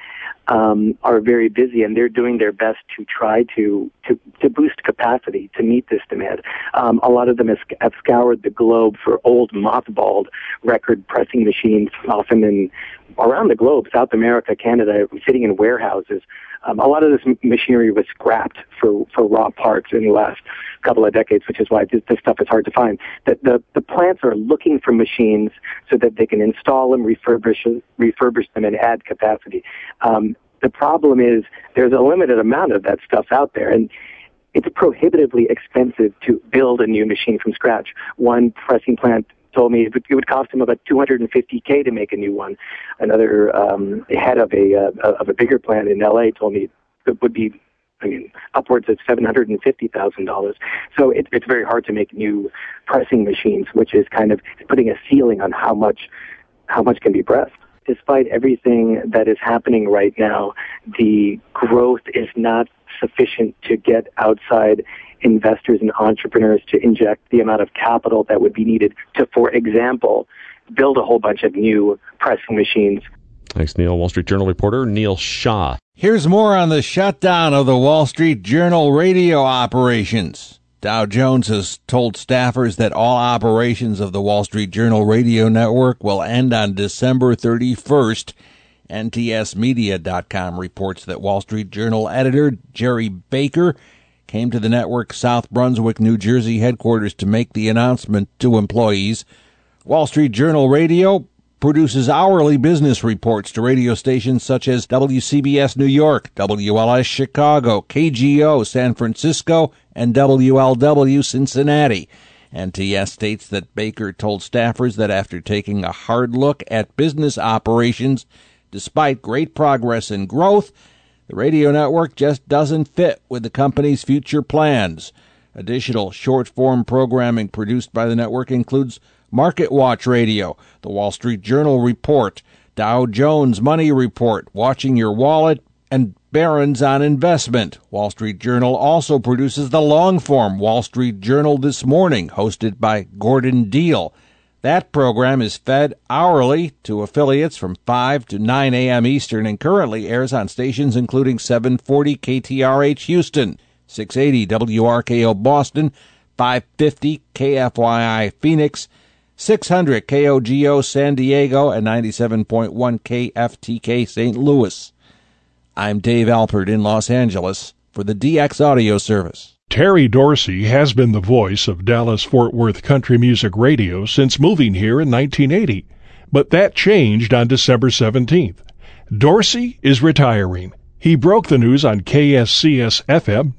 are very busy, and they're doing their best to try to boost capacity to meet this demand. A lot of them have scoured the globe for old mothballed record pressing machines, often around the globe, South America, Canada, sitting in warehouses. A lot of this machinery was scrapped for raw parts in the last couple of decades, which is why this stuff is hard to find. The plants are looking for machines so that they can install them, refurbish them, and add capacity. The problem is there's a limited amount of that stuff out there, and it's prohibitively expensive to build a new machine from scratch. One pressing plant told me it would cost him about $250K to make a new one. Another head of a bigger plant in LA told me it would be, upwards of $750,000. So it's very hard to make new pressing machines, which is kind of putting a ceiling on how much can be pressed. Despite everything that is happening right now, the growth is not sufficient to get outside investors and entrepreneurs to inject the amount of capital that would be needed to, for example, build a whole bunch of new pressing machines. Thanks, Neil. Wall Street Journal reporter Neil Shah. Here's more on the shutdown of the Wall Street Journal radio operations. Dow Jones has told staffers that all operations of the Wall Street Journal radio network will end on December 31st. NTSmedia.com reports that Wall Street Journal editor Jerry Baker came to the network's South Brunswick, New Jersey headquarters to make the announcement to employees. Wall Street Journal Radio produces hourly business reports to radio stations such as WCBS New York, WLS Chicago, KGO San Francisco, and WLW Cincinnati. NTS states that Baker told staffers that after taking a hard look at business operations, Despite great progress and growth, the radio network just doesn't fit with the company's future plans. Additional short-form programming produced by the network includes Market Watch Radio, the Wall Street Journal Report, Dow Jones Money Report, Watching Your Wallet, and Barron's on Investment. Wall Street Journal also produces the long-form Wall Street Journal This Morning, hosted by Gordon Deal. That program is fed hourly to affiliates from 5 to 9 a.m. Eastern and currently airs on stations including 740 KTRH Houston, 680 WRKO Boston, 550 KFYI Phoenix, 600 KOGO San Diego, and 97.1 KFTK St. Louis. I'm Dave Alpert in Los Angeles for the DX Audio Service. Terry Dorsey has been the voice of Dallas-Fort Worth country music radio since moving here in 1980, but that changed on December 17th. Dorsey is retiring. He broke the news on KSCS-FM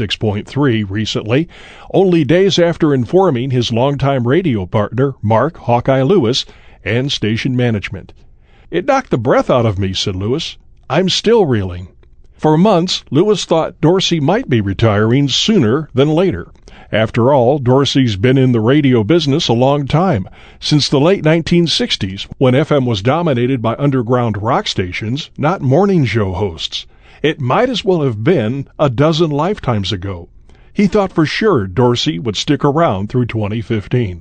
96.3 recently, only days after informing his longtime radio partner, Mark Hawkeye Lewis, and station management. "It knocked the breath out of me," said Lewis. "I'm still reeling." For months, Lewis thought Dorsey might be retiring sooner than later. After all, Dorsey's been in the radio business a long time, since the late 1960s, when FM was dominated by underground rock stations, not morning show hosts. It might as well have been a dozen lifetimes ago. He thought for sure Dorsey would stick around through 2015.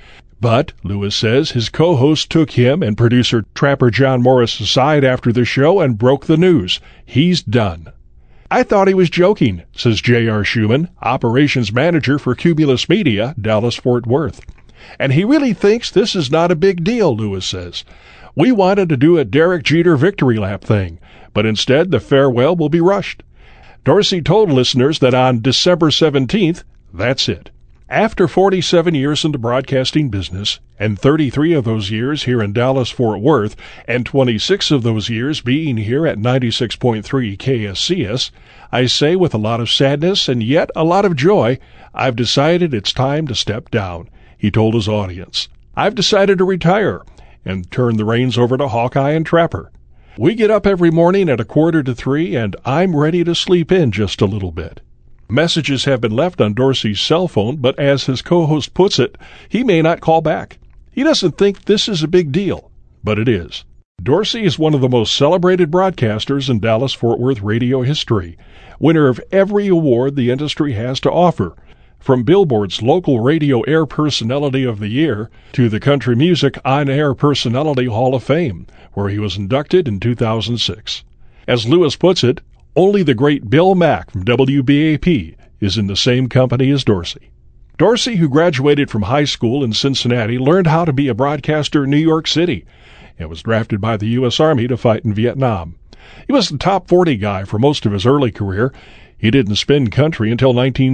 But, Lewis says, his co-host took him and producer Trapper John Morris aside after the show and broke the news. He's done. "I thought he was joking," says J.R. Schumann, operations manager for Cumulus Media, Dallas-Fort Worth. "And he really thinks this is not a big deal," Lewis says. "We wanted to do a Derek Jeter victory lap thing, but instead the farewell will be rushed." Dorsey told listeners that on December 17th, that's it. After 47 years in the broadcasting business, and 33 of those years here in Dallas-Fort Worth, and 26 of those years being here at 96.3 KSCS, I say with a lot of sadness and yet a lot of joy, I've decided it's time to step down, he told his audience. "I've decided to retire and turn the reins over to Hawkeye and Trapper. We get up every morning at 2:45, and I'm ready to sleep in just a little bit." Messages have been left on Dorsey's cell phone, but as his co-host puts it, he may not call back. He doesn't think this is a big deal, but it is. Dorsey is one of the most celebrated broadcasters in Dallas-Fort Worth radio history, winner of every award the industry has to offer, from Billboard's Local Radio Air Personality of the Year to the Country Music On-Air Personality Hall of Fame, where he was inducted in 2006. As Lewis puts it, only the great Bill Mack from WBAP is in the same company as Dorsey. Dorsey, who graduated from high school in Cincinnati, learned how to be a broadcaster in New York City and was drafted by the U.S. Army to fight in Vietnam. He was the top 40 guy for most of his early career. He didn't spin country until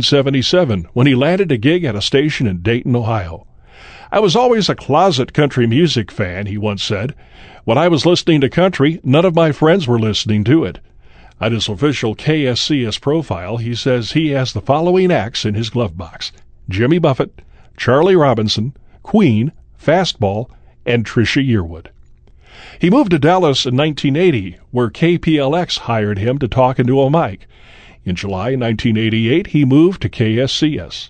1977, when he landed a gig at a station in Dayton, Ohio. "I was always a closet country music fan," he once said. "When I was listening to country, none of my friends were listening to it." On his official KSCS profile, he says he has the following acts in his glove box: Jimmy Buffett, Charlie Robinson, Queen, Fastball, and Trisha Yearwood. He moved to Dallas in 1980, where KPLX hired him to talk into a mic. In July 1988, he moved to KSCS.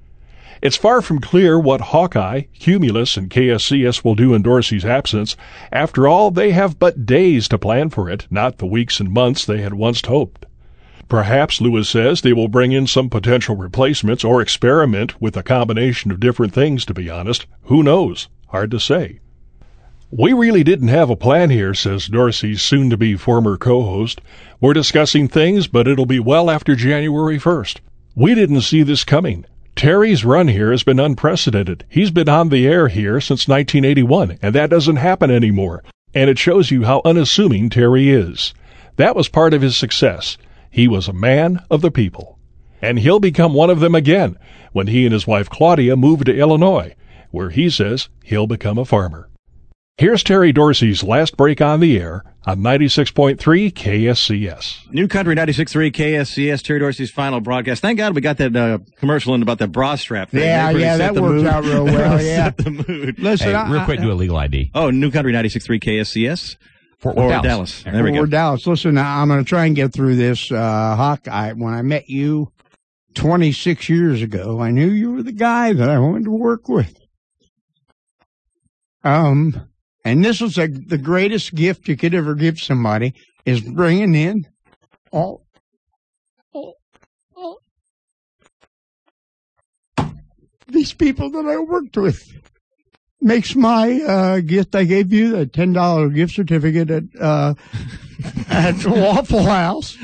It's far from clear what Hawkeye, Cumulus, and KSCS will do in Dorsey's absence. After all, they have but days to plan for it, not the weeks and months they had once hoped. Perhaps, Lewis says, they will bring in some potential replacements or experiment with a combination of different things, to be honest. Who knows? Hard to say. "We really didn't have a plan here," says Dorsey's soon-to-be former co-host. "We're discussing things, but it'll be well after January 1st. We didn't see this coming. Terry's run here has been unprecedented. He's been on the air here since 1981, and that doesn't happen anymore. And it shows you how unassuming Terry is. That was part of his success. He was a man of the people. And he'll become one of them again when he and his wife Claudia move to Illinois, where he says he'll become a farmer." Here's Terry Dorsey's last break on the air on 96.3 KSCS. New Country 96.3 KSCS, Terry Dorsey's final broadcast. Thank God we got that commercial in about that bra strap thing. Yeah, that worked out real well, yeah. Set the mood. Listen, real quick, do a legal ID. Oh, New Country 96.3 KSCS. Fort Worth, Dallas. There we go. Fort Worth, Dallas. Listen, I'm going to try and get through this. Huck, when I met you 26 years ago, I knew you were the guy that I wanted to work with. And this was the greatest gift you could ever give somebody, is bringing in all these people that I worked with. Makes my gift I gave you, the $10 gift certificate at Waffle House,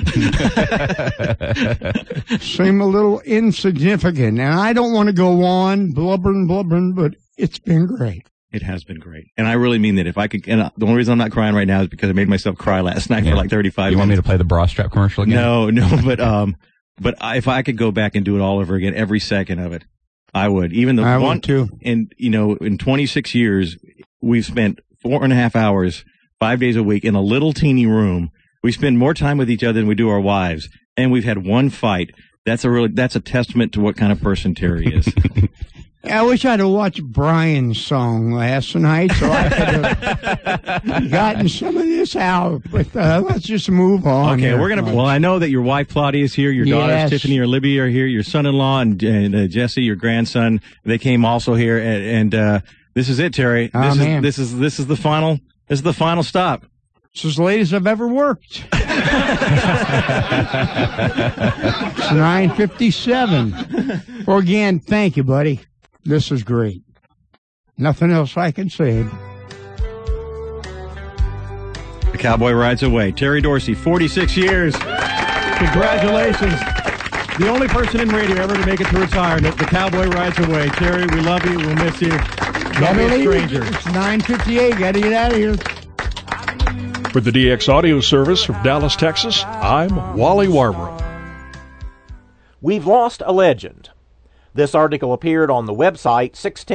seem a little insignificant. And I don't want to go on blubbering, but it's been great. It has been great. And I really mean that. If I could, and the only reason I'm not crying right now is because I made myself cry last night for like 35 minutes. You want me to play the bra strap commercial again? No, but if I could go back and do it all over again, every second of it, I would. Even the I one, would too. And, in 26 years, we've spent 4.5 hours, 5 days a week in a little teeny room. We spend more time with each other than we do our wives. And we've had one fight. That's a testament to what kind of person Terry is. I wish I'd have watched Brian's song last night so I could have gotten some of this out. But let's just move on. Okay, well, I know that your wife Claudia is here. Your daughters Tiffany or Libby are here. Your son-in-law and Jesse, your grandson, they came also here. And this is it, Terry. This is the final. This is the final stop. It's as late as I've ever worked. It's 9:57. Well, again, thank you, buddy. This is great. Nothing else I can say. The cowboy rides away. Terry Dorsey, 46 years. Congratulations. The only person in radio ever to make it to retirement. The cowboy rides away. Terry, we love you. We'll miss you. Don't be a stranger. It's 9:58. Got to get out of here. For the DX Audio Service from Dallas, Texas, I'm Wally Warborough. We've lost a legend. This article appeared on the website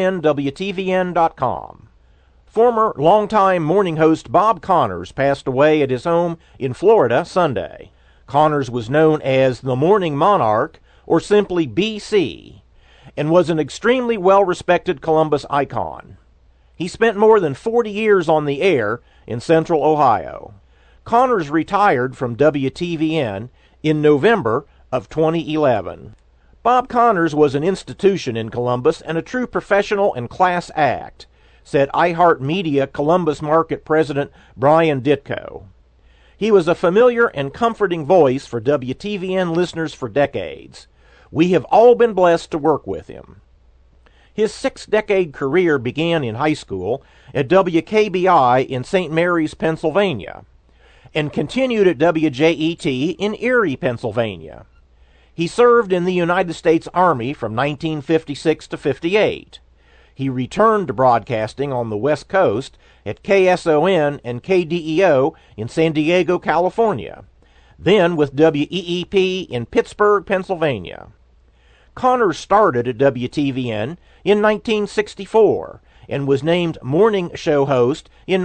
610WTVN.com. Former longtime morning host Bob Connors passed away at his home in Florida Sunday. Connors was known as the Morning Monarch, or simply BC, and was an extremely well-respected Columbus icon. He spent more than 40 years on the air in Central Ohio. Connors retired from WTVN in November of 2011. Bob Connors was an institution in Columbus and a true professional and class act, said iHeartMedia Columbus Market President Brian Ditko. He was a familiar and comforting voice for WTVN listeners for decades. We have all been blessed to work with him. His 6-decade career began in high school at WKBI in St. Mary's, Pennsylvania, and continued at WJET in Erie, Pennsylvania. He served in the United States Army from 1956 to 58. He returned to broadcasting on the West Coast at KSON and KDEO in San Diego, California, then with WEEP in Pittsburgh, Pennsylvania. Connors started at WTVN in 1964 and was named morning show host in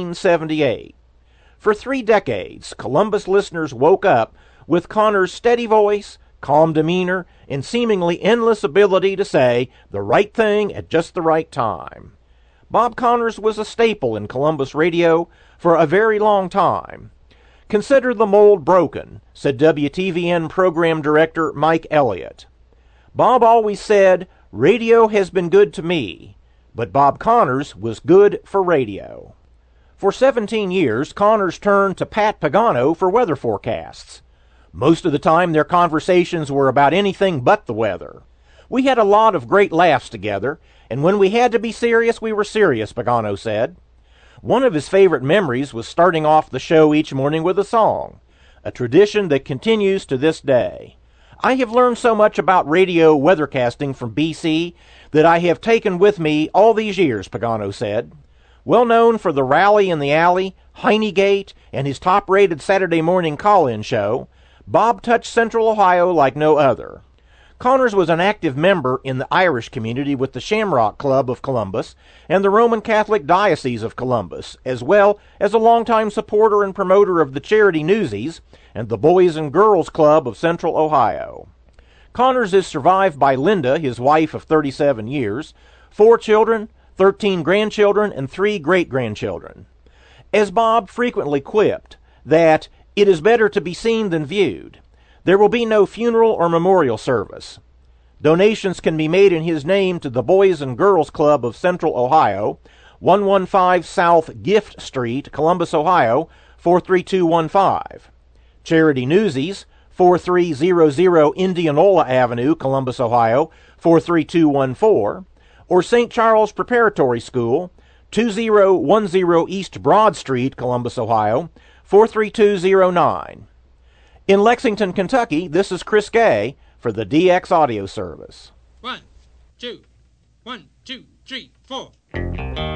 1978. For 3 decades, Columbus listeners woke up with Connors' steady voice, calm demeanor, and seemingly endless ability to say the right thing at just the right time. Bob Connors was a staple in Columbus radio for a very long time. Consider the mold broken, said WTVN program director Mike Elliott. Bob always said, radio has been good to me, but Bob Connors was good for radio. For 17 years, Connors turned to Pat Pagano for weather forecasts. Most of the time, their conversations were about anything but the weather. We had a lot of great laughs together, and when we had to be serious, we were serious, Pagano said. One of his favorite memories was starting off the show each morning with a song, a tradition that continues to this day. I have learned so much about radio weathercasting from BC that I have taken with me all these years, Pagano said. Well known for the Rally in the Alley, Heinegate, and his top-rated Saturday morning call-in show, Bob touched Central Ohio like no other. Connors was an active member in the Irish community with the Shamrock Club of Columbus and the Roman Catholic Diocese of Columbus, as well as a longtime supporter and promoter of the charity Newsies and the Boys and Girls Club of Central Ohio. Connors is survived by Linda, his wife of 37 years, 4 children, 13 grandchildren, and 3 great-grandchildren. As Bob frequently quipped, that it is better to be seen than viewed, there will be no funeral or memorial service. Donations can be made in his name to the Boys and Girls Club of Central Ohio, 115 South Gift Street, Columbus, Ohio, 43215. Charity Newsies, 4300 Indianola Avenue, Columbus, Ohio, 43214. Or St. Charles Preparatory School, 2010 East Broad Street, Columbus, Ohio, 43209. In Lexington, Kentucky, this is Chris Gay for the DX Audio Service. 1, 2, 1, 2, 3, 4.